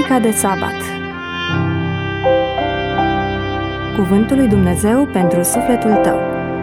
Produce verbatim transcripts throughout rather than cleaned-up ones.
Duminica de Sabat. Cuvântul lui Dumnezeu pentru sufletul tău.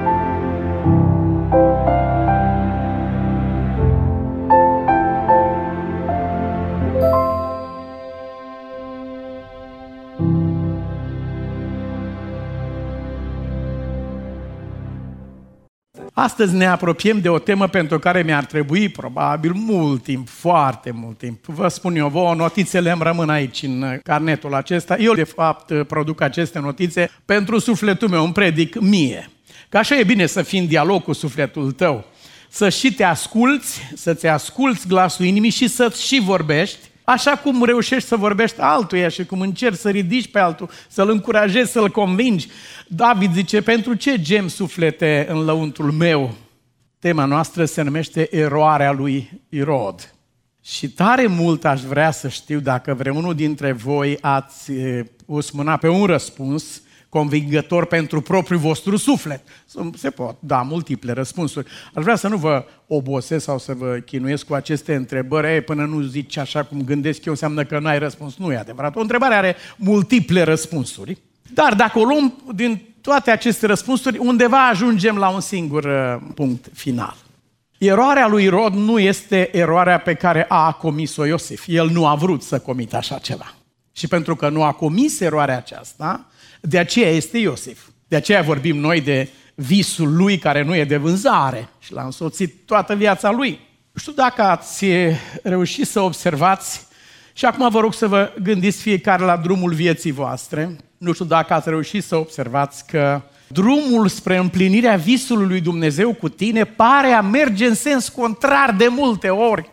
Astăzi ne apropiem de o temă pentru care mi-ar trebui probabil mult timp, foarte mult timp. Vă spun eu vouă, notițele îmi rămân aici în carnetul acesta. Eu, de fapt, produc aceste notițe pentru sufletul meu, îmi predic mie. Că așa e bine să fii în dialog cu sufletul tău. Să și te asculți, să-ți asculți glasul inimii și să-ți și vorbești, așa cum reușești să vorbești altuia și cum încerci să ridici pe altul, să-l încurajezi, să-l convingi. David zice, pentru ce gem suflete în lăuntrul meu? Tema noastră se numește Eroarea lui Irod. Și tare mult aș vrea să știu dacă vreunul dintre voi ați pus mâna pe un răspuns convingător pentru propriul vostru suflet. Se pot da multiple răspunsuri. Aș vrea să nu vă obosesc sau să vă chinuiesc cu aceste întrebări. Ei, până nu zici așa cum gândesc eu, înseamnă că nu ai răspuns. Nu e adevărat. O întrebare are multiple răspunsuri. Dar dacă o luăm din toate aceste răspunsuri, undeva ajungem la un singur uh, punct final. Eroarea lui Irod nu este eroarea pe care a comis-o Iosif. El nu a vrut să comită așa ceva. Și pentru că nu a comis eroarea aceasta, de aceea este Iosif. De aceea vorbim noi de visul lui care nu e de vânzare și l-a însoțit toată viața lui. Nu știu dacă ați reușit să observați, și acum vă rog să vă gândiți fiecare la drumul vieții voastre, nu știu dacă ați reușit să observați că drumul spre împlinirea visului lui Dumnezeu cu tine pare a merge în sens contrar de multe ori.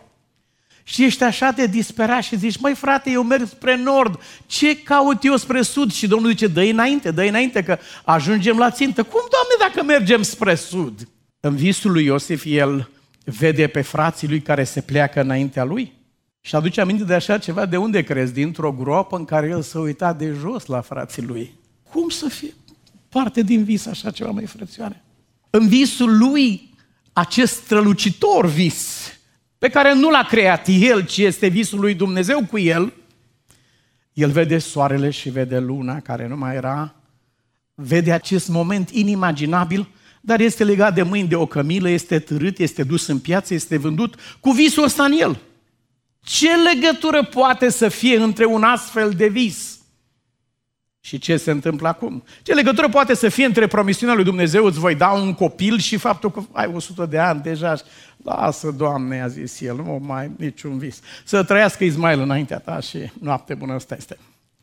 Și ești așa de disperat și zici, măi frate, eu merg spre nord, ce caut eu spre sud? Și Domnul zice, dă-i înainte, dă-i înainte că ajungem la țintă. Cum, Doamne, dacă mergem spre sud? În visul lui Iosif, el vede pe frații lui care se pleacă înaintea lui și aduce aminte de așa ceva, de unde crezi? Dintr-o groapă în care el s-a uitat de jos la frații lui. Cum să fie parte din vis așa ceva, măi frățioare? În visul lui, acest strălucitor vis, pe care nu l-a creat el, ci este visul lui Dumnezeu cu el, el vede soarele și vede luna, care nu mai era, vede acest moment inimaginabil, dar este legat de mâini de o cămilă, este târât, este dus în piață, este vândut, cu visul ăsta în el. Ce legătură poate să fie între un astfel de vis și ce se întâmplă acum? Ce legătură poate să fie între promisiunea lui Dumnezeu, îți voi da un copil, și faptul că ai o sută de ani deja? Lasă, Doamne, a zis el, nu mai niciun vis. Să trăiască Ismail înaintea ta și noapte bună, ăsta este.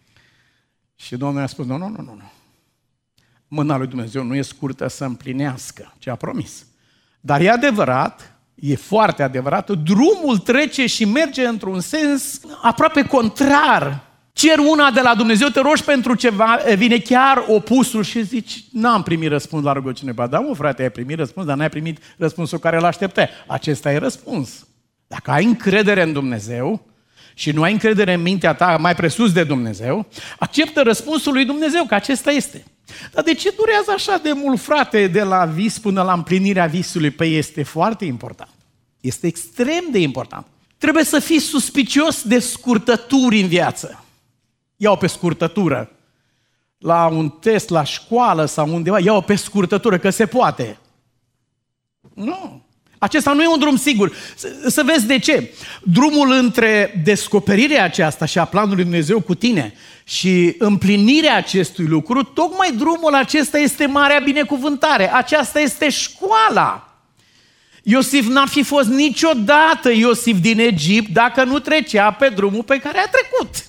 Și Domnul a spus, nu, nu, nu, nu. Mâna lui Dumnezeu nu e scurtă să împlinească ce a promis. Dar e adevărat, e foarte adevărat, drumul trece și merge într-un sens aproape contrar. Cer una de la Dumnezeu, te rogi pentru ceva, vine chiar opusul și zici, n-am primit răspuns la rugăciune. Ba da, mă, frate, ai primit răspuns, dar n-ai primit răspunsul care îl așteptai. Acesta e răspuns. Dacă ai încredere în Dumnezeu și nu ai încredere în mintea ta mai presus de Dumnezeu, acceptă răspunsul lui Dumnezeu, că acesta este. Dar de ce durează așa de mult, frate, de la vis până la împlinirea visului? Păi este foarte important. Este extrem de important. Trebuie să fii suspicios de scurtături în viață. Ia-o pe scurtătură. La un test, la școală sau undeva, ia-o pe scurtătură, că se poate. Nu. Acesta nu e un drum sigur. Să vezi de ce. Drumul între descoperirea aceasta și a planului lui Dumnezeu cu tine și împlinirea acestui lucru, tocmai drumul acesta este marea binecuvântare. Aceasta este școala. Iosif n-ar fi fost niciodată Iosif din Egipt dacă nu trecea pe drumul pe care a trecut.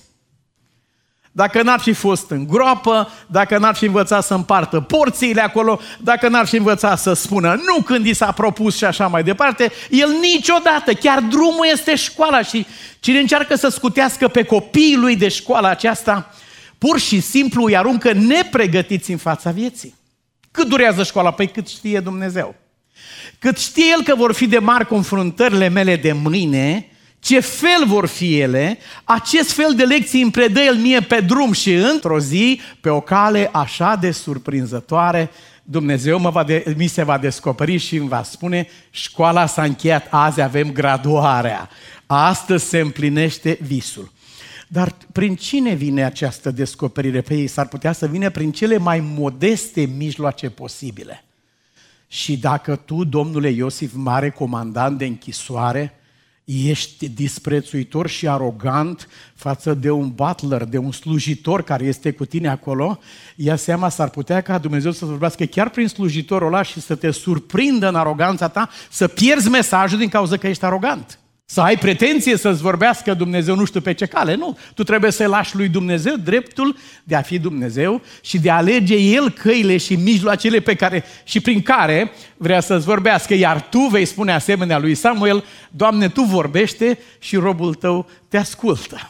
Dacă n-ar fi fost în groapă, dacă n-ar fi învățat să împartă porțiile acolo, dacă n-ar fi învățat să spună nu când i s-a propus și așa mai departe, el niciodată, chiar drumul este școala și cine încearcă să scutească pe copiii lui de școala aceasta, pur și simplu îi aruncă nepregătiți în fața vieții. Cât durează școala? Păi cât știe Dumnezeu. Cât știe El că vor fi de mari confruntările mele de mâine, ce fel vor fi ele, acest fel de lecții îmi predă El mie pe drum și într-o zi, pe o cale așa de surprinzătoare, Dumnezeu mă va de, mi se va descoperi și îmi va spune, școala s-a încheiat, azi avem graduarea, astăzi se împlinește visul. Dar prin cine vine această descoperire pe ei? S-ar putea să vină prin cele mai modeste mijloace posibile. Și dacă tu, domnule Iosif, mare comandant de închisoare, ești disprețuitor și arogant față de un butler, de un slujitor care este cu tine acolo, ia seama, s-ar putea ca Dumnezeu să vorbească chiar prin slujitorul ăla și să te surprindă în aroganța ta, să pierzi mesajul din cauza că ești arogant. Să ai pretenție să-ți vorbească Dumnezeu nu știu pe ce cale, nu. Tu trebuie să-i lași lui Dumnezeu dreptul de a fi Dumnezeu și de a alege El căile și mijloacele pe care și prin care vrea să-ți vorbească. Iar tu vei spune asemenea lui Samuel, Doamne, Tu vorbește și robul Tău te ascultă.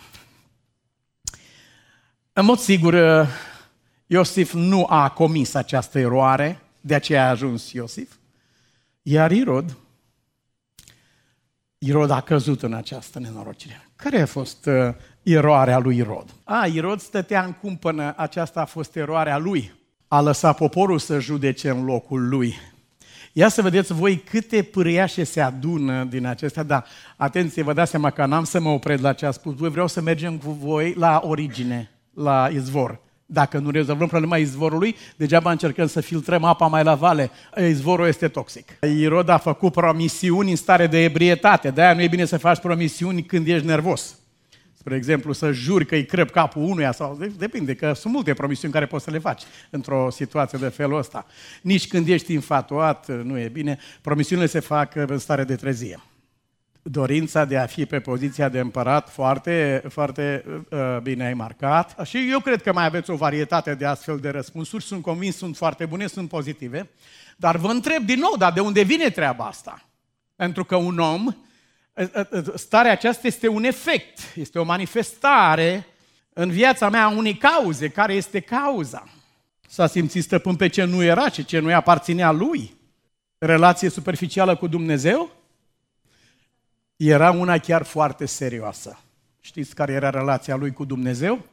În mod sigur, Iosif nu a comis această eroare, de aceea a ajuns Iosif, iar Irod, Irod a căzut în această nenorocire. Care a fost uh, eroarea lui Irod? A, Irod stătea în cumpănă, aceasta a fost eroarea lui. A lăsat poporul să judece în locul lui. Ia să vedeți voi câte pâriașe se adună din acestea, dar atenție, vă dați seama că n-am să mă opresc la ce a spus voi, vreau să mergem cu voi la origine, la izvor. Dacă nu rezolvăm problema izvorului, degeaba încercăm să filtrăm apa mai la vale. Izvorul este toxic. Irod a făcut promisiuni în stare de ebrietate. De-aia nu e bine să faci promisiuni când ești nervos. Spre exemplu, să juri că îi crăp capul unuia sau... Depinde, că sunt multe promisiuni care poți să le faci într-o situație de felul ăsta. Nici când ești infatuat, nu e bine. Promisiunile se fac în stare de trezie. Dorința de a fi pe poziția de împărat foarte, foarte uh, bine ai marcat. Și eu cred că mai aveți o varietate de astfel de răspunsuri. Sunt convins, sunt foarte bune, sunt pozitive. Dar vă întreb din nou, dar de unde vine treaba asta? Pentru că un om, starea aceasta este un efect, este o manifestare în viața mea a unei cauze. Care este cauza? S-a simțit stăpân pe ce nu era și ce nu-i aparținea lui. Relație superficială cu Dumnezeu? Era una chiar foarte serioasă. Știți care era relația lui cu Dumnezeu?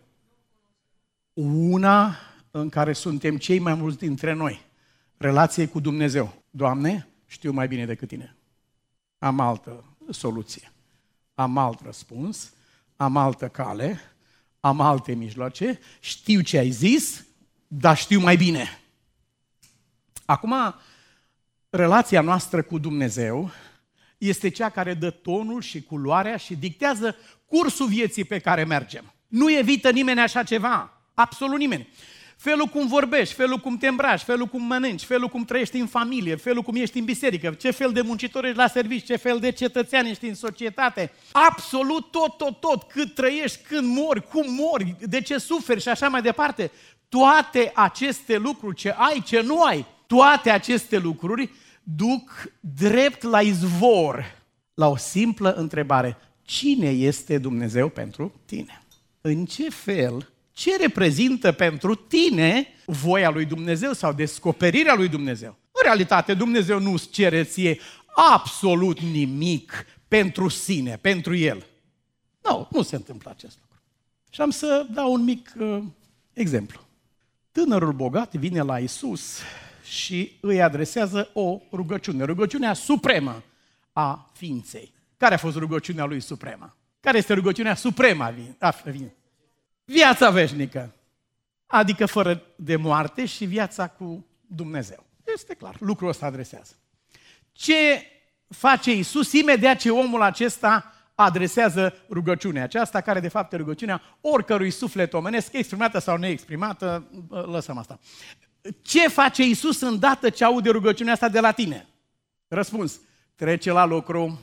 Una în care suntem cei mai mulți dintre noi. Relație cu Dumnezeu. Doamne, știu mai bine decât tine. Am altă soluție. Am alt răspuns, am altă cale, am alte mijloace, știu ce ai zis, dar știu mai bine. Acum, relația noastră cu Dumnezeu este cea care dă tonul și culoarea și dictează cursul vieții pe care mergem. Nu evită nimeni așa ceva, absolut nimeni. Felul cum vorbești, felul cum te îmbraci, felul cum mănânci, felul cum trăiești în familie, felul cum ești în biserică, ce fel de muncitor ești la serviciu, ce fel de cetățean ești în societate. Absolut tot, tot, tot, cât trăiești, când mori, cum mori, de ce suferi și așa mai departe. Toate aceste lucruri, ce ai, ce nu ai, toate aceste lucruri duc drept la izvor, la o simplă întrebare. Cine este Dumnezeu pentru tine? În ce fel, ce reprezintă pentru tine voia lui Dumnezeu sau descoperirea lui Dumnezeu? În realitate, Dumnezeu nu îți cere ție absolut nimic pentru sine, pentru El. Nu, nu se întâmplă acest lucru. Și am să dau un mic uh, exemplu. Tânărul bogat vine la Iisus și îi adresează o rugăciune, rugăciunea supremă a ființei. Care a fost rugăciunea lui supremă? Care este rugăciunea supremă a ființei? Viața veșnică, adică fără de moarte și viața cu Dumnezeu. Este clar, lucrul ăsta adresează. Ce face Iisus imediat ce omul acesta adresează rugăciunea aceasta, care de fapt e rugăciunea oricărui suflet omenesc, exprimată sau neexprimată, lăsăm asta. Ce face Iisus îndată ce aude rugăciunea asta de la tine? Răspuns, trece la lucru.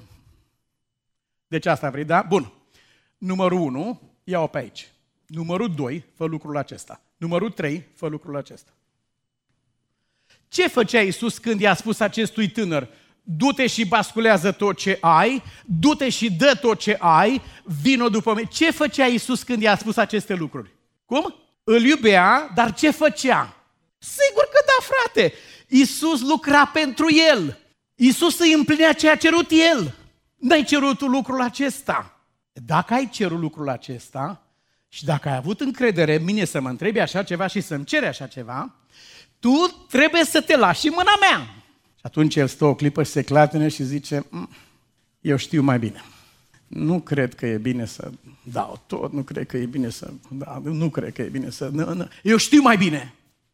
Deci asta vrei, da? Bun. Numărul unu, ia-o pe aici. Numărul doi, fă lucrul acesta. Numărul trei, fă lucrul acesta. Ce făcea Iisus când i-a spus acestui tânăr? Du-te și basculează tot ce ai, du-te și dă tot ce ai, vino după mine. Ce făcea Iisus când i-a spus aceste lucruri? Cum? Îl iubea, dar ce făcea? Sigur că da, frate! Iisus lucra pentru el. Iisus îi împlinea ce a cerut el. N-ai cerut tu lucrul acesta. Dacă ai cerut lucrul acesta și dacă ai avut încredere în mine să mă întrebi așa ceva și să-mi ceri așa ceva, tu trebuie să te lași în mâna mea. Și atunci el stă o clipă și se clatină și zice, eu știu mai bine. Nu cred că e bine să dau tot, nu cred că e bine să... Da, nu cred că e bine să... Nu, nu. Eu știu mai bine.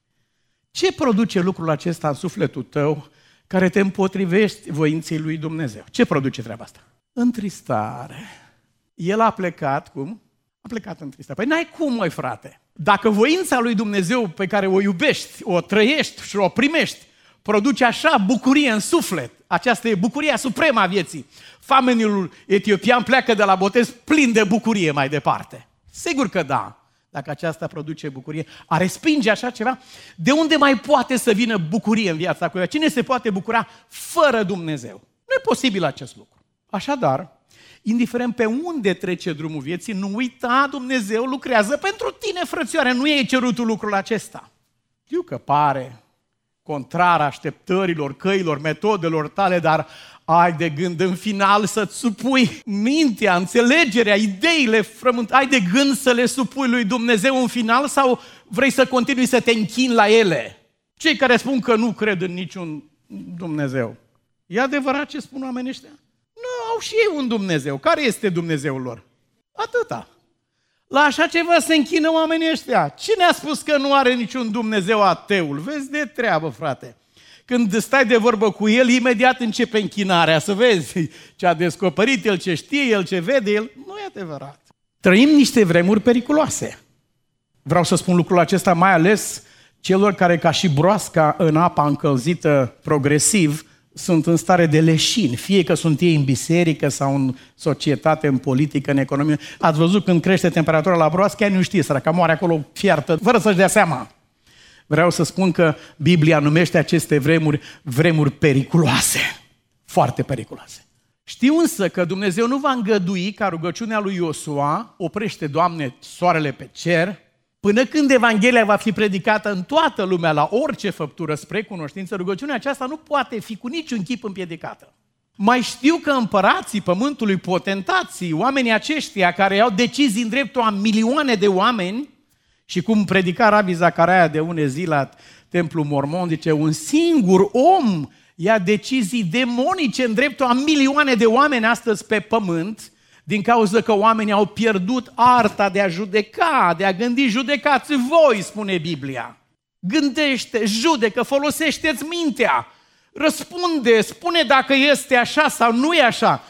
Ce produce lucrul acesta în sufletul tău care te împotrivești voinței lui Dumnezeu? Ce produce treaba asta? Întristare. El a plecat, cum? A plecat în tristare. Păi n-ai cum, măi, frate. Dacă voința lui Dumnezeu pe care o iubești, o trăiești și o primești, produce așa bucurie în suflet, aceasta e bucuria supremă a vieții. Famenul etiopian pleacă de la botez plin de bucurie mai departe. Sigur că da, dacă aceasta produce bucurie. A respinge așa ceva, de unde mai poate să vină bucurie în viața cuiva? Cine se poate bucura fără Dumnezeu? Nu e posibil acest lucru. Așadar, indiferent pe unde trece drumul vieții, nu uita, Dumnezeu lucrează pentru tine, frățioare, nu e cerutul lucrul acesta. Știu că pare contrar așteptărilor, căilor, metodelor tale, dar ai de gând în final să-ți supui mintea, înțelegerea, ideile frământate, ai de gând să le supui lui Dumnezeu în final sau vrei să continui să te închini la ele? Cei care spun că nu cred în niciun Dumnezeu, e adevărat ce spun oamenii ăștia? Nu, au și ei un Dumnezeu. Care este Dumnezeul lor? Atâta. La așa ceva se închină oamenii ăștia. Cine a spus că nu are niciun Dumnezeu ateul? Vezi de treabă, frate. Când stai de vorbă cu el, imediat începe închinarea, să vezi ce a descoperit el, ce știe el, ce vede el. Nu e adevărat. Trăim niște vremuri periculoase. Vreau să spun lucrul acesta mai ales celor care, ca și broasca în apa încălzită progresiv, sunt în stare de leșin, fie că sunt ei în biserică sau în societate, în politică, în economie. Ați văzut când crește temperatura la broască, chiar nu știe, săraca moare acolo fiartă, fără să-și dea seama. Vreau să spun că Biblia numește aceste vremuri vremuri periculoase, foarte periculoase. Știu însă că Dumnezeu nu va îngădui ca rugăciunea lui Iosua, oprește, Doamne, soarele pe cer, până când Evanghelia va fi predicată în toată lumea, la orice făptură spre cunoștință, rugăciunea aceasta nu poate fi cu niciun chip împiedicată. Mai știu că împărații pământului, potentații, oamenii aceștia care au decizii în dreptul a milioane de oameni, și cum predica Rabi Zacaraia de une zi la Templul Mormon, zice, un singur om ia decizii demonice în dreptul a milioane de oameni astăzi pe pământ, din cauza că oamenii au pierdut arta de a judeca, de a gândi. Judecați voi, spune Biblia. Gândește, judecă, folosește-ți mintea, răspunde, spune dacă este așa sau nu e așa.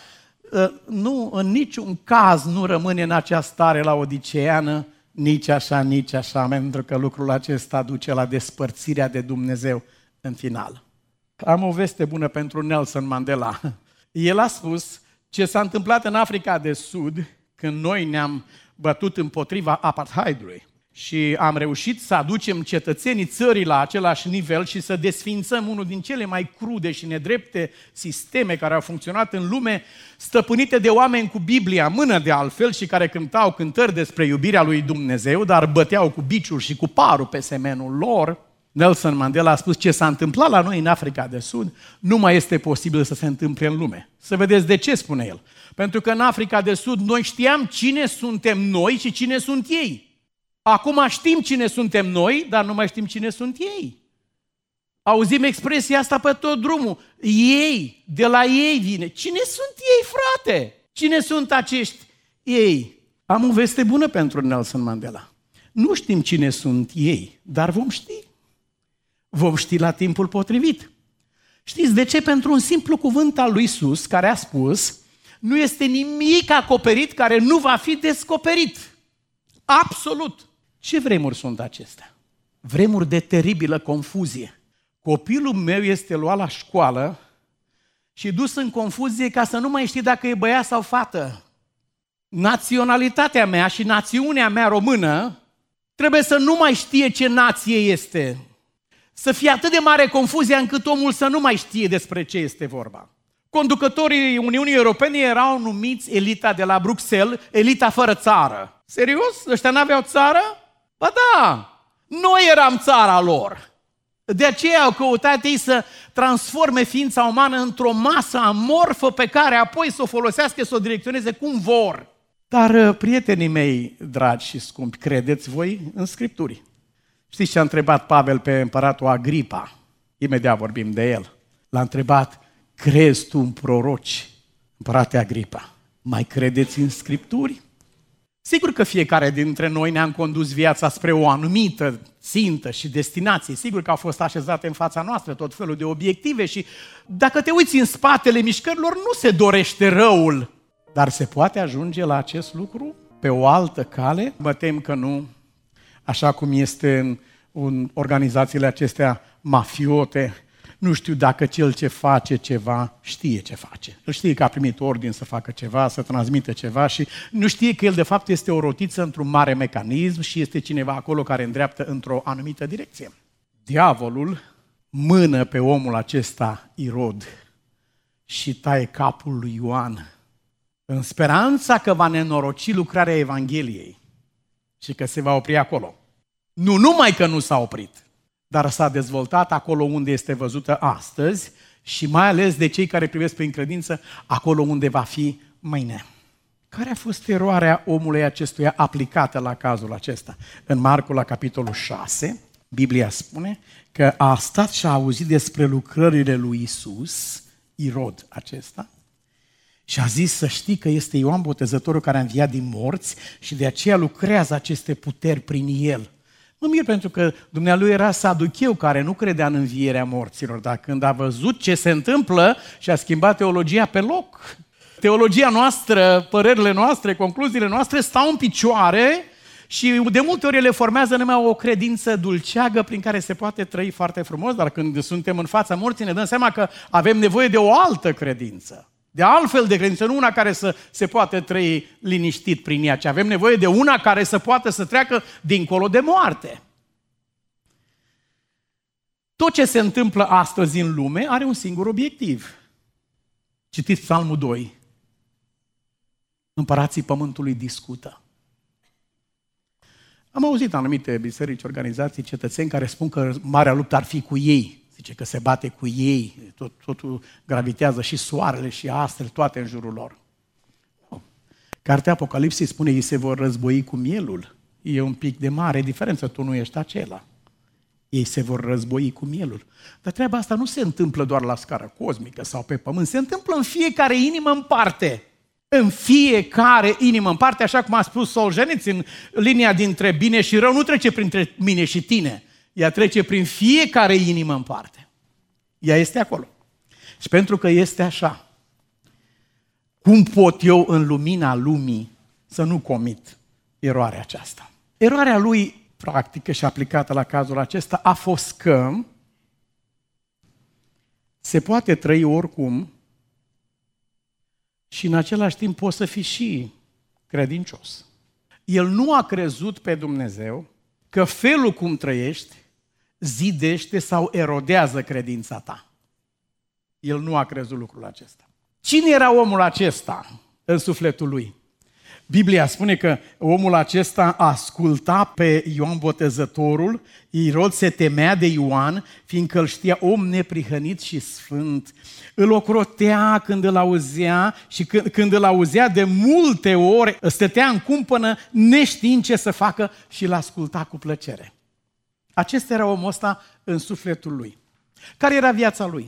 Nu, în niciun caz nu rămâne în acea stare laodiceană, nici așa, nici așa, pentru că lucrul acesta duce la despărțirea de Dumnezeu în final. Am o veste bună pentru Nelson Mandela. El a spus: ce s-a întâmplat în Africa de Sud, când noi ne-am bătut împotriva apartheidului și am reușit să aducem cetățenii țării la același nivel și să desființăm unul din cele mai crude și nedrepte sisteme care au funcționat în lume, stăpânite de oameni cu Biblia în mână de altfel și care cântau cântări despre iubirea lui Dumnezeu, dar băteau cu biciul și cu parul pe semenul lor. Nelson Mandela a spus: ce s-a întâmplat la noi în Africa de Sud nu mai este posibil să se întâmple în lume. Să vedeți de ce spune el. Pentru că în Africa de Sud noi știam cine suntem noi și cine sunt ei. Acum știm cine suntem noi, dar nu mai știm cine sunt ei. Auzim expresia asta pe tot drumul. Ei, de la ei vine. Cine sunt ei, frate? Cine sunt acești ei? Am o veste bună pentru Nelson Mandela. Nu știm cine sunt ei, dar vom ști. Vom ști la timpul potrivit. Știți de ce? Pentru un simplu cuvânt al lui Iisus, care a spus: nu este nimic acoperit care nu va fi descoperit. Absolut. Ce vremuri sunt acestea? Vremuri de teribilă confuzie. Copilul meu este luat la școală și dus în confuzie ca să nu mai știi dacă e băiat sau fată. Naționalitatea mea și națiunea mea română trebuie să nu mai știe ce nație este. Să fie atât de mare confuzia încât omul să nu mai știe despre ce este vorba. Conducătorii Uniunii Europene erau numiți elita de la Bruxelles, elita fără țară. Serios? Ăștia n-aveau țară? Ba da! Noi eram țara lor. De aceea au căutat ei să transforme ființa umană într-o masă amorfă pe care apoi să o folosească, să o direcționeze cum vor. Dar, prietenii mei dragi și scumpi, credeți voi în Scripturi? Știți ce a întrebat Pavel pe împăratul Agripa? Imediat vorbim de el. L-a întrebat: crezi tu în proroci, împărate Agripa? Mai credeți în Scripturi? Sigur că fiecare dintre noi ne-am condus viața spre o anumită țintă și destinație. Sigur că au fost așezate în fața noastră tot felul de obiective și dacă te uiți în spatele mișcărilor, nu se dorește răul. Dar se poate ajunge la acest lucru pe o altă cale? Mă tem că nu, așa cum este în, în organizațiile acestea mafiote. Nu știu dacă cel ce face ceva știe ce face. El știe că a primit ordin să facă ceva, să transmită ceva și nu știe că el de fapt este o rotiță într-un mare mecanism și este cineva acolo care îndreaptă într-o anumită direcție. Diavolul mână pe omul acesta Irod și taie capul lui Ioan în speranța că va nenoroci lucrarea Evangheliei și că se va opri acolo. Nu numai că nu s-a oprit, dar s-a dezvoltat acolo unde este văzută astăzi și mai ales de cei care privesc prin credință, acolo unde va fi mâine. Care a fost eroarea omului acestuia aplicată la cazul acesta? În Marcu, la capitolul șase, Biblia spune că a stat și a auzit despre lucrările lui Isus, Irod acesta, și a zis să știi că este Ioan Botezătorul care a înviat din morți și de aceea lucrează aceste puteri prin el. Mă mir pentru că dumnealui era saducheu care nu credea în învierea morților, dar când a văzut ce se întâmplă și a schimbat teologia pe loc. Teologia noastră, părerile noastre, concluziile noastre stau în picioare și de multe ori ele formează numai o credință dulceagă prin care se poate trăi foarte frumos, dar când suntem în fața morții ne dăm seama că avem nevoie de o altă credință. De altfel de credință, nu una care să se poate trăi liniștit prin ea, ci avem nevoie de una care să poată să treacă dincolo de moarte. Tot ce se întâmplă astăzi în lume are un singur obiectiv. Citiți Psalmul doi. Împărații pământului discută. Am auzit anumite biserici, organizații, cetățeni care spun că marea luptă ar fi cu ei. Zice că se bate cu ei, tot, totul gravitează și soarele și astrele, toate în jurul lor. Cartea Apocalipsei spune ei se vor război cu mielul. E un pic de mare diferență, tu nu ești acela. Ei se vor război cu mielul. Dar treaba asta nu se întâmplă doar la scară cosmică sau pe pământ, se întâmplă în fiecare inimă în parte. În fiecare inimă în parte, așa cum a spus Solzhenitsyn, linia dintre bine și rău nu trece printre mine și tine. Ea trece prin fiecare inimă în parte. Ea este acolo. Și pentru că este așa, cum pot eu în lumina lumii să nu comit eroarea aceasta? Eroarea lui practică și aplicată la cazul acesta a fost că se poate trăi oricum și în același timp poți să fii și credincios. El nu a crezut pe Dumnezeu că felul cum trăiești zidește sau erodează credința ta. El nu a crezut lucrul acesta. Cine era omul acesta în sufletul lui? Biblia spune că omul acesta asculta pe Ioan Botezătorul, Irod se temea de Ioan, fiindcă îl știa om neprihănit și sfânt. Îl ocrotea când îl auzea și când, când îl auzea de multe ori stătea în cumpănă neștiind ce să facă și îl asculta cu plăcere. Acesta era omul ăsta în sufletul lui. Care era viața lui?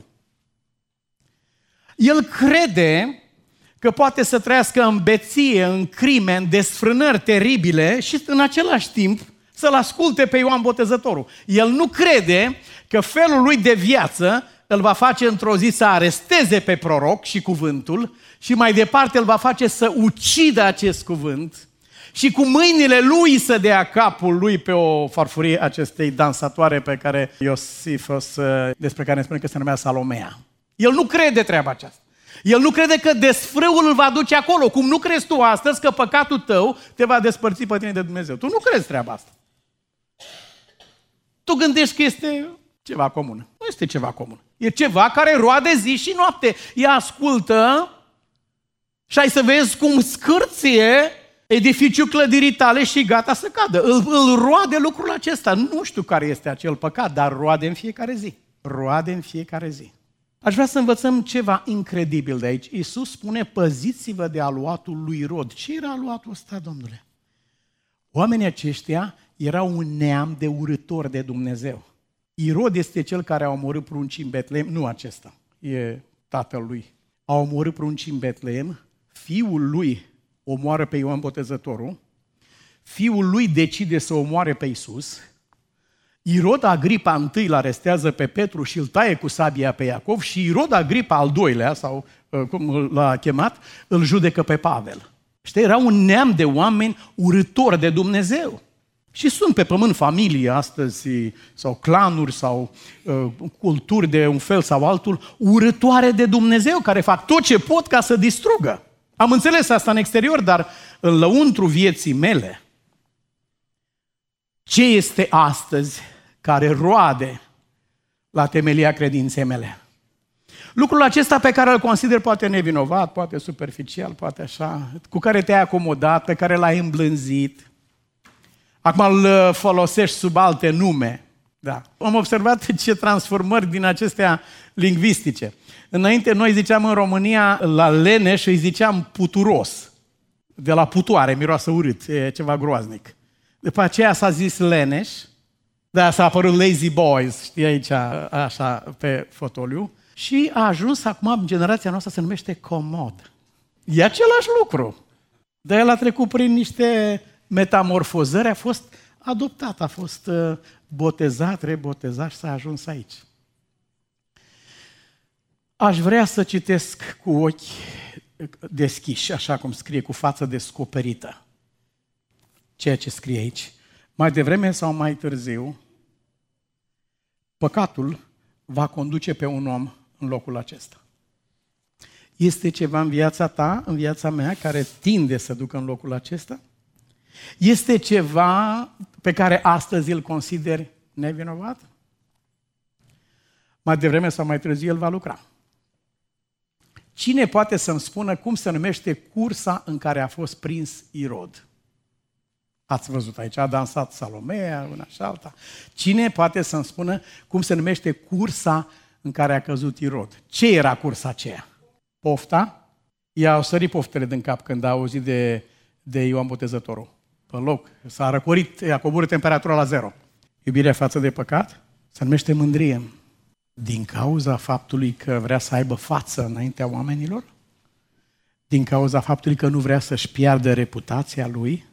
El crede că poate să trăiască în beție, în crime, în desfrânări teribile și în același timp să-l asculte pe Ioan Botezătorul. El nu crede că felul lui de viață îl va face într-o zi să aresteze pe proroc și cuvântul și mai departe îl va face să ucidă acest cuvânt și cu mâinile lui să dea capul lui pe o farfurie acestei dansatoare pe care Iosifos, despre care ne spune că se numea Salomea. El nu crede treaba aceasta. El nu crede că desfrâul îl va duce acolo, cum nu crezi tu astăzi că păcatul tău te va despărți pe tine de Dumnezeu. Tu nu crezi treaba asta. Tu gândești că este ceva comun. Nu este ceva comun. E ceva care roade zi și noapte. Ea ascultă și ai să vezi cum scârție edificiul clădirii tale și gata să cadă. Îl, îl roade lucrul acesta. Nu știu care este acel păcat, dar roade în fiecare zi. Roade în fiecare zi. Aș vrea să învățăm ceva incredibil de aici. Iisus spune, păziți-vă de aluatul lui Irod. Ce era aluatul ăsta, Domnule? Oamenii aceștia erau un neam de urâtori de Dumnezeu. Irod este cel care a omorât pruncii în Betlehem, nu acesta, e tatăl lui. A omorât pruncii în Betlehem, fiul lui omoară pe Ioan Botezătorul, fiul lui decide să omoare pe Iisus, Irod Agripa I îl arestează pe Petru și îl taie cu sabia pe Iacov și Irod Agripa al doilea, sau cum l-a chemat, îl judecă pe Pavel. Știi, era un neam de oameni urâtori de Dumnezeu. Și sunt pe pământ familii astăzi, sau clanuri, sau uh, culturi de un fel sau altul, urâtoare de Dumnezeu, care fac tot ce pot ca să distrugă. Am înțeles asta în exterior, dar în lăuntru vieții mele, ce este astăzi care roade la temelia credinței mele? Lucrul acesta pe care îl consider poate nevinovat, poate superficial, poate așa, cu care te-ai acomodat, pe care l-ai îmblânzit, acum îl folosești sub alte nume. Da. Am observat ce transformări din acestea lingvistice. Înainte noi ziceam în România la leneș îi ziceam puturos. De la putoare, miroasă urât, e ceva groaznic. După aceea s-a zis leneș, de-aia s-a apărut lazy boys, știi aici, așa, pe fotoliu. Și a ajuns acum, generația noastră se numește comod. E același lucru. Dar el a trecut prin niște metamorfozări, a fost adoptat, a fost botezat, rebotezat și s-a ajuns aici. Aș vrea să citesc cu ochi deschiși, așa cum scrie, cu față descoperită, ceea ce scrie aici. Mai devreme sau mai târziu, păcatul va conduce pe un om în locul acesta. Este ceva în viața ta, în viața mea, care tinde să ducă în locul acesta? Este ceva pe care astăzi îl consideri nevinovat? Mai devreme sau mai târziu el va lucra. Cine poate să-mi spună cum se numește cursa în care a fost prins Irod? Ați văzut aici, a dansat Salomea, una și alta. Cine poate să-mi spună cum se numește cursa în care a căzut Irod? Ce era cursa aceea? Pofta? I-au sărit poftele din cap când a auzit de, de Ioan Botezătorul. Pe loc, s-a răcorit, a coborât temperatura la zero. Iubirea față de păcat se numește mândrie. Din cauza faptului că vrea să aibă față înaintea oamenilor? Din cauza faptului că nu vrea să-și piardă reputația lui?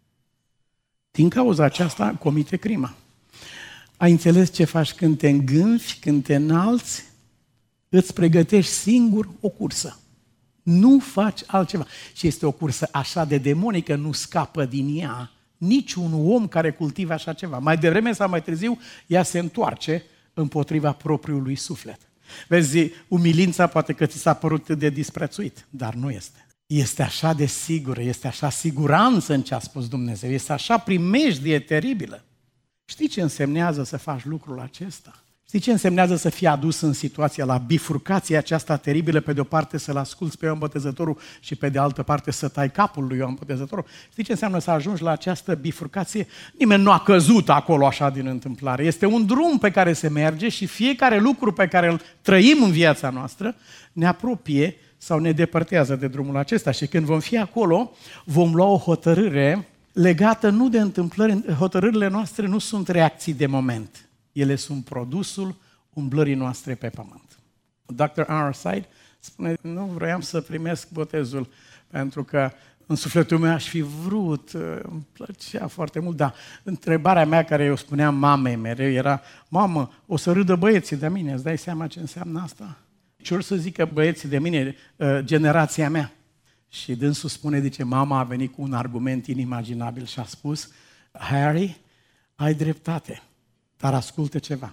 Din cauza aceasta comite crima. Ai înțeles ce faci când te îngânfi, când te înalți? Îți pregătești singur o cursă. Nu faci altceva. Și este o cursă așa de demonică, nu scapă din ea niciun om care cultivă așa ceva. Mai devreme sau mai târziu, ea se întoarce împotriva propriului suflet. Vezi, umilința poate că ți s-a părut de disprețuit, dar nu este. Este așa de sigură, este așa siguranță în ce a spus Dumnezeu, este așa primejdie teribilă. Știi ce însemnează să faci lucrul acesta? Știi ce însemnează să fii adus în situația, la bifurcația aceasta teribilă, pe de o parte să-l asculți pe Ioan Botezătorul și pe de altă parte să tai capul lui Ioan Botezătorul? Știi ce înseamnă să ajungi la această bifurcație? Nimeni nu a căzut acolo așa din întâmplare. Este un drum pe care se merge și fiecare lucru pe care îl trăim în viața noastră ne apropie sau ne depărtează de drumul acesta. Și când vom fi acolo, vom lua o hotărâre legată nu de întâmplări. Hotărârile noastre nu sunt reacții de moment. Ele sunt produsul umblării noastre pe pământ. doctor R. Side spune, nu vroiam să primesc botezul pentru că în sufletul meu aș fi vrut, îmi plăcea foarte mult, dar întrebarea mea care eu spuneam mamei mereu era, mamă, o să râdă băieții de mine, îți dai seama ce înseamnă asta? Ce or să zică băieții de mine, generația mea? Și dânsul spune, zice, mama a venit cu un argument inimaginabil și a spus, Harry, ai dreptate. Dar ascultă ceva.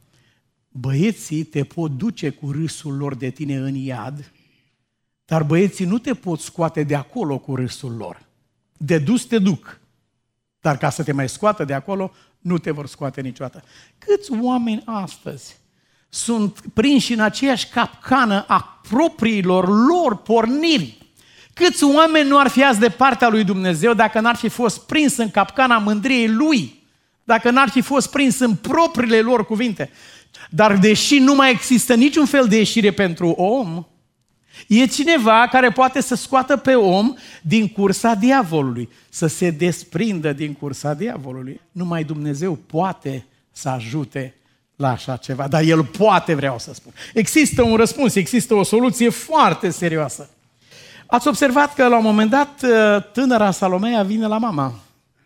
Băieții te pot duce cu râsul lor de tine în iad, dar băieții nu te pot scoate de acolo cu râsul lor. De dus te duc, dar ca să te mai scoată de acolo, nu te vor scoate niciodată. Câți oameni astăzi sunt prinși în aceeași capcană a propriilor lor porniri? Câți oameni nu ar fi azi de partea lui Dumnezeu dacă n-ar fi fost prins în capcana mândriei lui? Dacă n-ar fi fost prins în propriile lor cuvinte. Dar deși nu mai există niciun fel de ieșire pentru om, e cineva care poate să scoată pe om din cursa diavolului, să se desprindă din cursa diavolului. Numai Dumnezeu poate să ajute la așa ceva, dar El poate, vreau să spun. Există un răspuns, există o soluție foarte serioasă. Ați observat că la un moment dat tânăra Salomea vine la mama.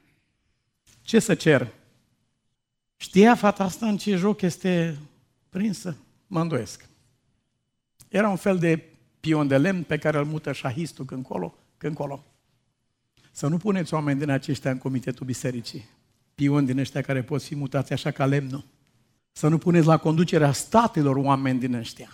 Ce să cer? Știa fata asta în ce joc este prinsă? Mă îndoiesc. Era un fel de pion de lemn pe care îl mută șahistul când colo, când colo. Să nu puneți oameni din aceștia în comitetul bisericii. Pioni din ăștia care pot fi mutați așa ca lemnul. Să nu puneți la conducerea statelor oameni din ăștia.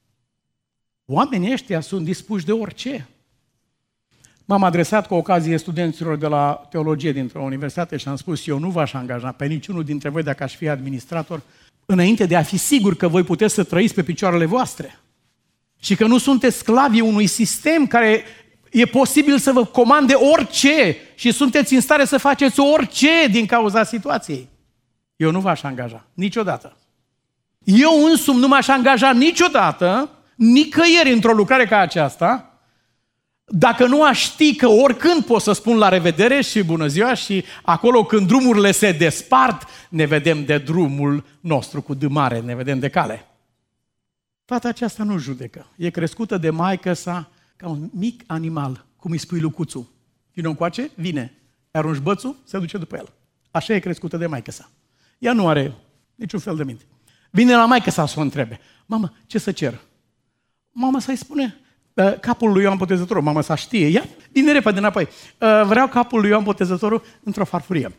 Oamenii ăștia sunt dispuși de orice. M-am adresat cu ocazie studenților de la teologie dintr-o universitate și am spus, eu nu v-aș angaja pe niciunul dintre voi dacă aș fi administrator, înainte de a fi sigur că voi puteți să trăiți pe picioarele voastre. Și că nu sunteți sclavii unui sistem care e posibil să vă comande orice și sunteți în stare să faceți orice din cauza situației. Eu nu v-aș angaja, niciodată. Eu însumi nu m-aș angaja niciodată, nicăieri într-o lucrare ca aceasta, dacă nu aș ști că oricând pot să spun la revedere și bună ziua și acolo când drumurile se despart, ne vedem de drumul nostru cu D mare, ne vedem de cale. Fata aceasta nu judecă. E crescută de maică sa ca un mic animal, cum îi spui lucuțul. Vine încoace? Vine. Arunci bățul, se duce după el. Așa e crescută de maică sa. Ea nu are niciun fel de minte. Vine la maică sa să o întrebe. Mamă, ce să cer? Mama să-i spune capul lui Ioan Botezătorul. Mama sa știe. Ia, vine repede înapoi. Vreau capul lui Ioan Botezătorul într-o farfurie.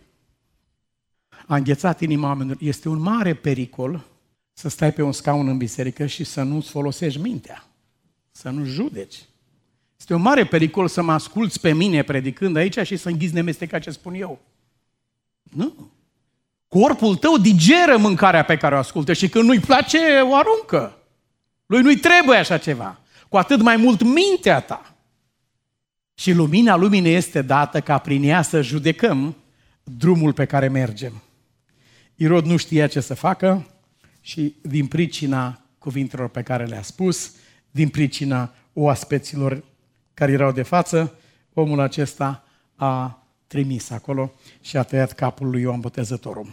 A înghețat inima oamenilor. Este un mare pericol să stai pe un scaun în biserică și să nu-ți folosești mintea. Să nu judeci. Este un mare pericol să mă asculți pe mine predicând aici și să înghiți nemestecat ce spun eu. Nu. Corpul tău digeră mâncarea pe care o ascultă și când nu-i place, o aruncă. Lui nu-i trebuie așa ceva. Cu atât mai mult mintea ta. Și lumina lumii ne este dată ca prin ea să judecăm drumul pe care mergem. Irod nu știa ce să facă și din pricina cuvintelor pe care le-a spus, din pricina oaspeților care erau de față, omul acesta a trimis acolo și a tăiat capul lui Ioan Botezătorul.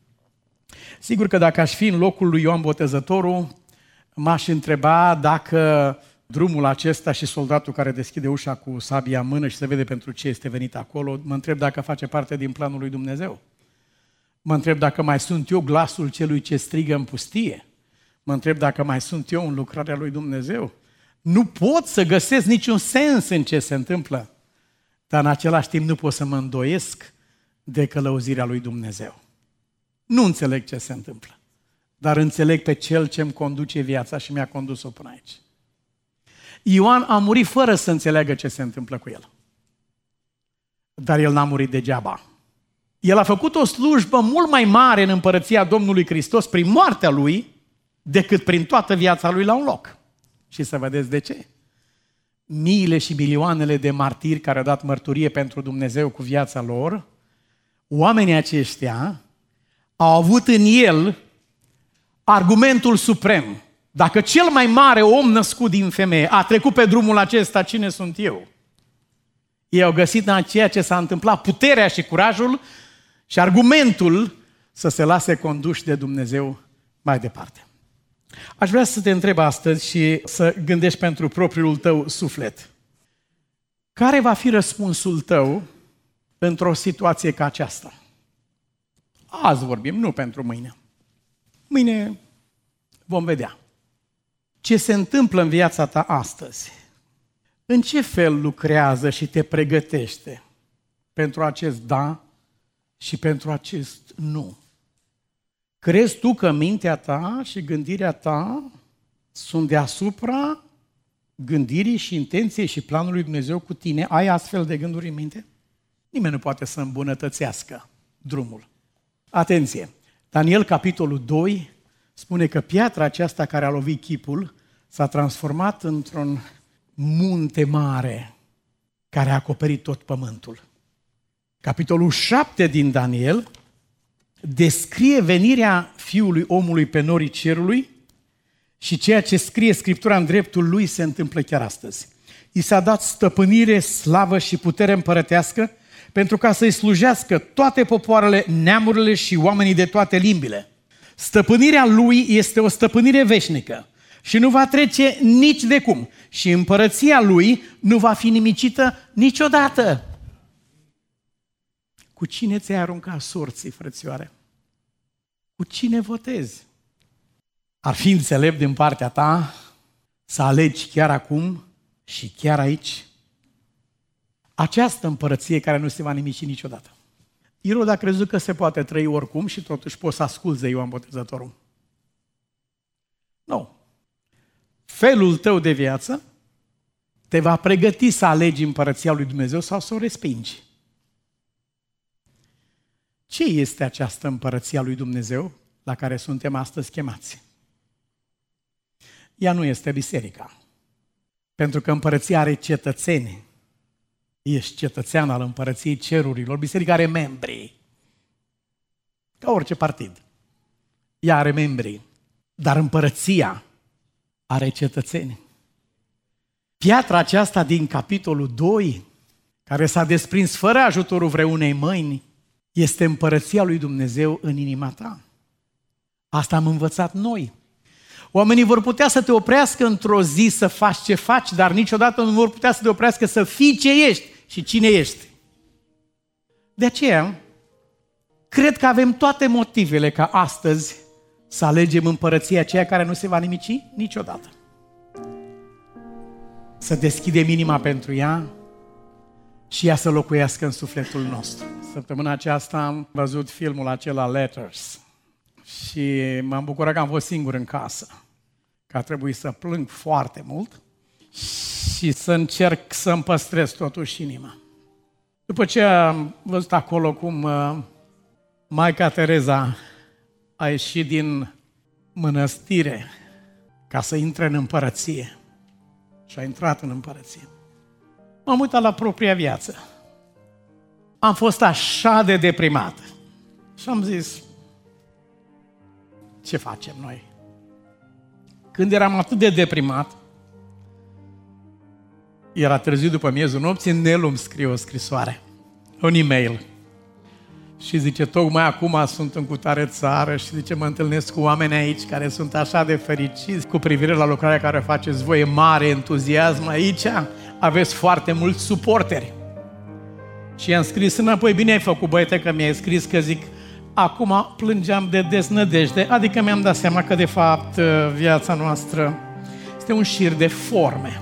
Sigur că dacă aș fi în locul lui Ioan Botezătorul, m-aș întreba dacă drumul acesta și soldatul care deschide ușa cu sabia în mână și se vede pentru ce este venit acolo, mă întreb dacă face parte din planul lui Dumnezeu. Mă întreb dacă mai sunt eu glasul celui ce strigă în pustie. Mă întreb dacă mai sunt eu în lucrarea lui Dumnezeu. Nu pot să găsesc niciun sens în ce se întâmplă, dar în același timp nu pot să mă îndoiesc de călăuzirea lui Dumnezeu. Nu înțeleg ce se întâmplă, dar înțeleg pe Cel ce îmi conduce viața și mi-a condus-o până aici. Ioan a murit fără să înțeleagă ce se întâmplă cu el. Dar el n-a murit degeaba. El a făcut o slujbă mult mai mare în împărăția Domnului Hristos prin moartea lui decât prin toată viața lui la un loc. Și să vedeți de ce. Miile și milioanele de martiri care au dat mărturie pentru Dumnezeu cu viața lor, oamenii aceștia au avut în el argumentul suprem. Dacă cel mai mare om născut din femeie a trecut pe drumul acesta, cine sunt eu? Ei au găsit în ceea ce s-a întâmplat puterea și curajul și argumentul să se lase conduși de Dumnezeu mai departe. Aș vrea să te întreb astăzi și să gândești pentru propriul tău suflet. Care va fi răspunsul tău într-o situație ca aceasta? Azi vorbim, nu pentru mâine. Mâine vom vedea. Ce se întâmplă în viața ta astăzi? În ce fel lucrează și te pregătește pentru acest da și pentru acest nu? Crezi tu că mintea ta și gândirea ta sunt deasupra gândirii și intenției și planului lui Dumnezeu cu tine? Ai astfel de gânduri în minte? Nimeni nu poate să îmbunătățească drumul. Atenție! Daniel, capitolul doi, spune că piatra aceasta care a lovit chipul s-a transformat într-un munte mare care a acoperit tot pământul. Capitolul șapte din Daniel descrie venirea Fiului Omului pe norii cerului și ceea ce scrie Scriptura în dreptul lui se întâmplă chiar astăzi. I s-a dat stăpânire, slavă și putere împărătească pentru ca să-i slujească toate popoarele, neamurile și oamenii de toate limbile. Stăpânirea lui este o stăpânire veșnică, și nu va trece nici de cum. Și împărăția lui nu va fi nimicită niciodată. Cu cine ți-ai aruncat sorții, frățioare? Cu cine votezi? Ar fi înțelept din partea ta să alegi chiar acum și chiar aici această împărăție care nu se va nimici niciodată. Irod a crezut că se poate trăi oricum și totuși poți să asculți de Ioan Botezătorul. Nu. Felul tău de viață te va pregăti să alegi împărăția lui Dumnezeu sau să o respingi. Ce este această împărăția lui Dumnezeu la care suntem astăzi chemați? Ea nu este biserica. Pentru că împărăția are cetățeni. Ești cetățean al împărăției cerurilor. Biserica are membri. Ca orice partid. Ea are membri. Dar împărăția are cetățeni. Piatra aceasta din capitolul doi, care s-a desprins fără ajutorul vreunei mâini, este împărăția lui Dumnezeu în inima ta. Asta am învățat noi. Oamenii vor putea să te oprească într-o zi să faci ce faci, dar niciodată nu vor putea să te oprească să fii ce ești și cine ești. De aceea, cred că avem toate motivele ca astăzi să alegem împărăția aceea care nu se va nimici niciodată. Să deschidem inima pentru ea și ea să locuiască în sufletul nostru. Săptămâna aceasta am văzut filmul acela Letters și m-am bucurat că am fost singur în casă, că a trebuit să plâng foarte mult și să încerc să-mi păstrez totuși inima. După ce am văzut acolo cum uh, Maica Tereza a ieșit din mănăstire ca să intre în împărăție și a intrat în împărăție, m-am uitat la propria viață. Am fost așa de deprimat și am zis, ce facem noi? Când eram atât de deprimat, era târziu după miezul nopții, Nelu îmi scrie o scrisoare, un e-mail. Și zice, tocmai acum sunt în cutare țară și zice, mă întâlnesc cu oameni aici care sunt așa de fericiți cu privire la lucrarea care o faceți voi, mare entuziasm aici, aveți foarte mulți suporteri. Și i-am scris înapoi, bine ai făcut, băiete, că mi-ai scris, că zic, acum plângeam de deznădejde, adică mi-am dat seama că de fapt viața noastră este un șir de forme.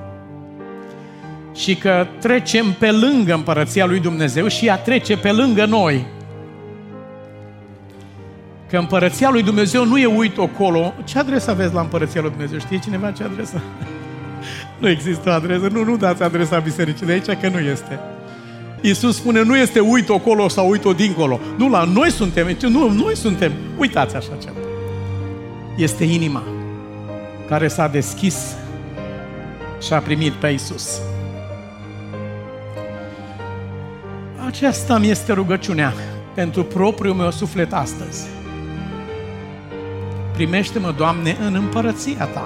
Și că trecem pe lângă împărăția lui Dumnezeu și ea trece pe lângă noi. Că împărăția lui Dumnezeu nu e uit acolo. Ce adresă aveți la împărăția lui Dumnezeu? Știe cineva ce adresă? Nu există o adresă. Nu, nu dați adresa bisericii de aici, că nu este. Iisus spune, nu este uit acolo sau uit-o dincolo. Nu, la noi suntem. Nu, noi suntem. Uitați așa ceva. Este inima care s-a deschis și a primit pe Iisus. Aceasta mi este rugăciunea pentru propriul meu suflet astăzi. Primește-mă, Doamne, în împărăția Ta.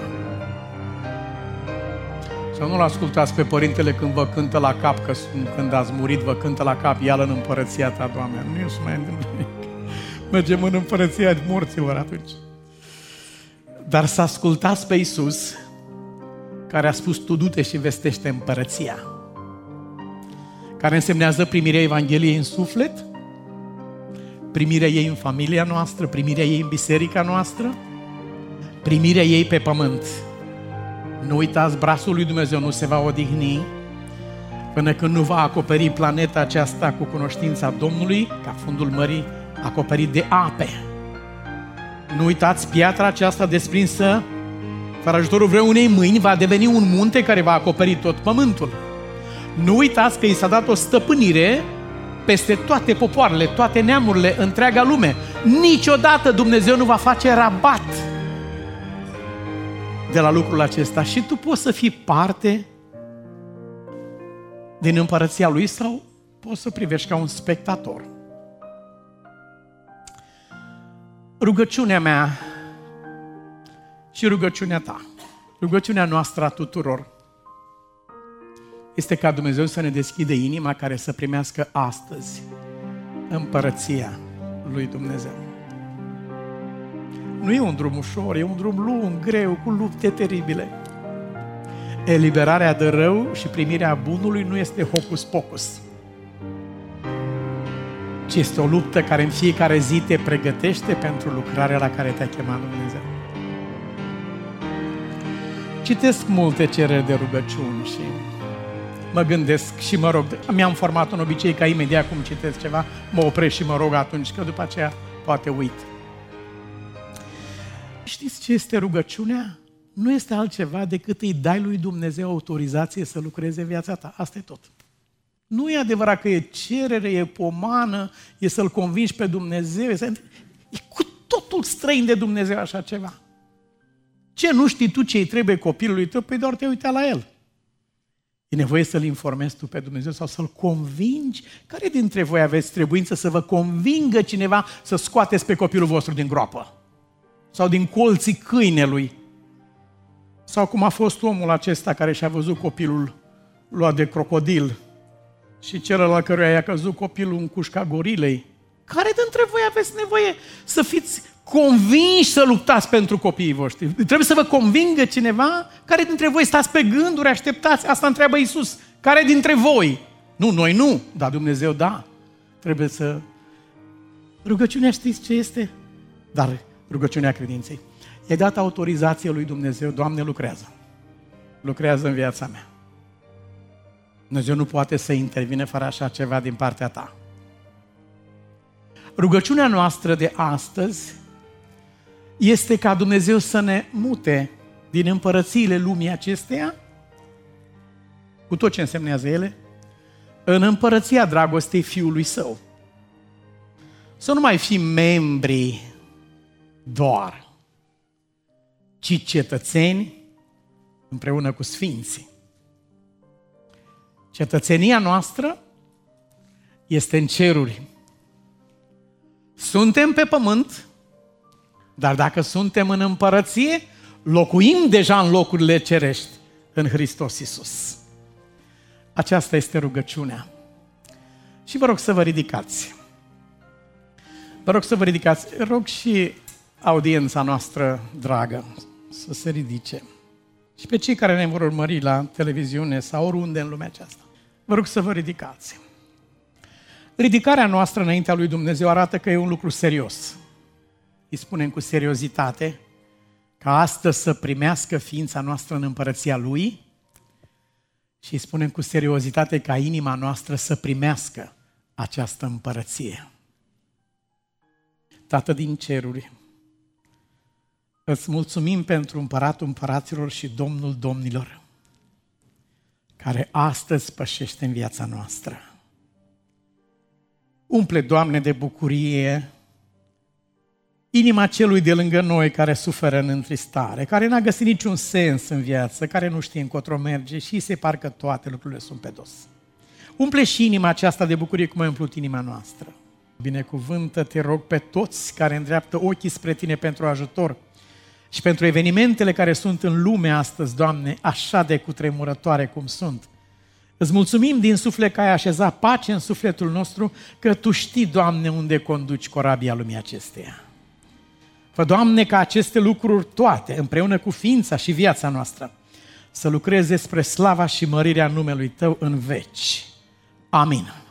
Să nu-l ascultați pe părintele când vă cântă la cap, că când ați murit vă cântă la cap, ia-l în împărăția Ta, Doamne. Nu e să mai întâmplă nimic. Mergem în împărăția morților atunci. Dar să ascultați pe Iisus, care a spus, tu du-te și vestește împărăția, care însemnează primirea Evangheliei în suflet, primirea ei în familia noastră, primirea ei în biserica noastră, primirea ei pe pământ. Nu uitați, brațul lui Dumnezeu nu se va odihni până când nu va acoperi planeta aceasta cu cunoștința Domnului, ca fundul mării acoperit de ape. Nu uitați, piatra aceasta desprinsă, fără ajutorul vreunei mâini, va deveni un munte care va acoperi tot pământul. Nu uitați că i s-a dat o stăpânire peste toate popoarele, toate neamurile, întreaga lume. Niciodată Dumnezeu nu va face rabat de la lucrul acesta și tu poți să fii parte din împărăția Lui sau poți să privești ca un spectator. Rugăciunea mea și rugăciunea ta, rugăciunea noastră a tuturor, este ca Dumnezeu să ne deschidă inima care să primească astăzi împărăția lui Dumnezeu. Nu e un drum ușor, e un drum lung, greu, cu lupte teribile. Eliberarea de rău și primirea bunului nu este hocus-pocus, ci este o luptă care în fiecare zi te pregătește pentru lucrarea la care te-a chemat Dumnezeu. Citesc multe cereri de rugăciuni și mă gândesc și mă rog. Mi-am format un obicei ca imediat cum citesc ceva, mă opresc și mă rog atunci, că după aceea poate uit. Știți ce este rugăciunea? Nu este altceva decât îi dai lui Dumnezeu autorizație să lucreze viața ta. Asta e tot. Nu e adevărat că e cerere, e pomană, e să-L convingi pe Dumnezeu. E, să... e cu totul străin de Dumnezeu așa ceva. Ce nu știi tu ce îi trebuie copilului tău? Păi doar te uita la el. E nevoie să-L informezi tu pe Dumnezeu sau să-L convingi? Care dintre voi aveți trebuință să vă convingă cineva să scoateți pe copilul vostru din groapă? Sau din colții câinelui? Sau cum a fost omul acesta care și-a văzut copilul luat de crocodil și celălalt căruia i-a căzut copilul în cușca gorilei? Care dintre voi aveți nevoie să fiți convinși să luptați pentru copiii voștri? Trebuie să vă convingă cineva? Care dintre voi stați pe gânduri, așteptați? Asta întreabă Iisus. Care dintre voi? Nu, noi nu, dar Dumnezeu da. Trebuie să... Rugăciunea știți ce este? Dar rugăciunea credinței. I-ai dat autorizație lui Dumnezeu, Doamne, lucrează. Lucrează în viața mea. Dumnezeu nu poate să intervine fără așa ceva din partea ta. Rugăciunea noastră de astăzi este ca Dumnezeu să ne mute din împărățiile lumii acesteia, cu tot ce însemnează ele, în împărăția dragostei Fiului Său. Să nu mai fim membri doar, ci cetățeni împreună cu sfinții. Cetățenia noastră este în ceruri. Suntem pe pământ, dar dacă suntem în împărăție, locuim deja în locurile cerești în Hristos Iisus. Aceasta este rugăciunea. Și vă rog să vă ridicați. Vă rog să vă ridicați. Rog și audiența noastră dragă să se ridice. Și pe cei care ne vor urmări la televiziune sau oriunde în lumea aceasta. Vă rog să vă ridicați. Ridicarea noastră înaintea lui Dumnezeu arată că e un lucru serios. Îi spunem cu seriozitate ca astăzi să primească ființa noastră în împărăția Lui și îi spunem cu seriozitate ca inima noastră să primească această împărăție. Tată din ceruri, îți mulțumim pentru Împăratul Împăraților și Domnul Domnilor, care astăzi pășește în viața noastră. Umple, Doamne, de bucurie inima celui de lângă noi care suferă în întristare, care n-a găsit niciun sens în viață, care nu știe încotro merge și se parcă toate lucrurile sunt pe dos. Umple și inima aceasta de bucurie cum ai umplut inima noastră. Binecuvântă, te rog, pe toți care îndreaptă ochii spre Tine pentru ajutor și pentru evenimentele care sunt în lume astăzi, Doamne, așa de cutremurătoare cum sunt. Îți mulțumim din suflet că ai așezat pace în sufletul nostru, că Tu știi, Doamne, unde conduci corabia lumii acesteia. Fă, Doamne, ca aceste lucruri toate, împreună cu ființa și viața noastră, să lucreze spre slava și mărirea numelui Tău în veci. Amin.